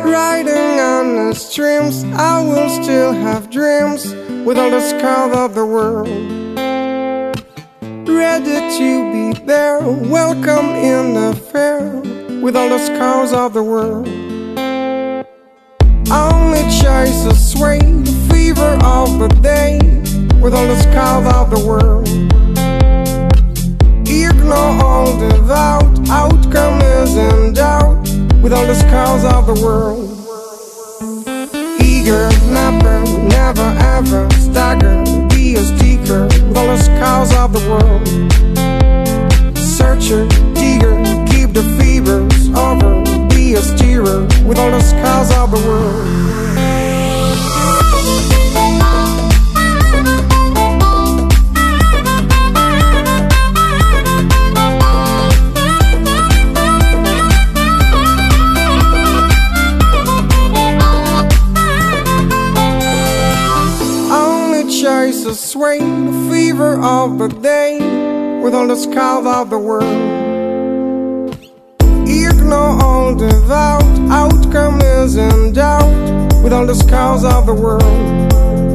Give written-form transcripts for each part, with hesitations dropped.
Riding on the streams, I will still have dreams with all the scars of the world. Ready to be there, welcome in the fair with all the scars of the world. Only chase a sway, the fever of the day with all the scars of the world. Ignore all the doubt, outcome is in doubt with all the scars of the world. Eager, never, never ever stagger, be a seeker with all the scars of the world. Searcher, digger, keep the fevers over, be a steerer with all the scars of the world. Chase a sway, the fever of the day with all the scars of the world. Ignore all the doubt, outcome is in doubt with all the scars of the world.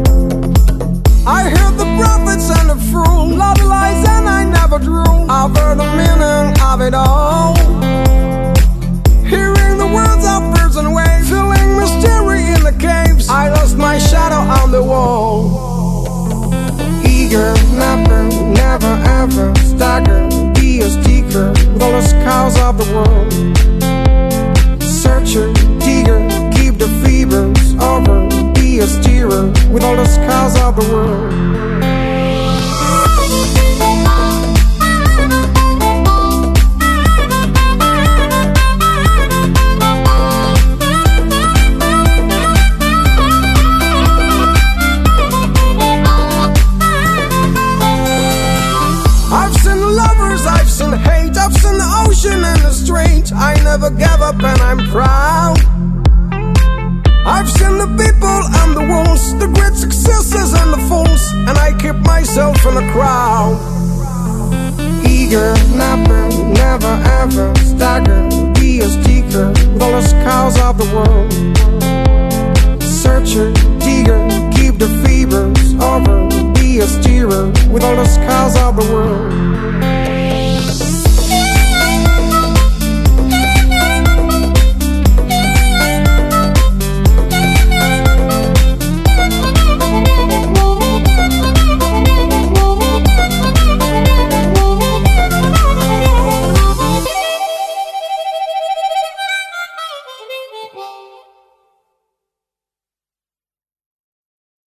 I heard the prophets and the fool, lot of lies and I never drew. I've heard the meaning of it all, hearing the words of birds and waves, feeling mystery in the caves. I lost my shadow on the wall. Eager, never, never ever stagger, be a seeker with all the scars of the world. Searcher, digger, keep the fevers over, be a steerer with all the scars of the world. I've seen hate, I've seen the ocean and the strange. I never gave up and I'm proud. I've seen the people and the wounds, the great successes and the fools, and I keep myself in the crowd. Eager, never, never ever stagger, be a seeker with all the scars of the world.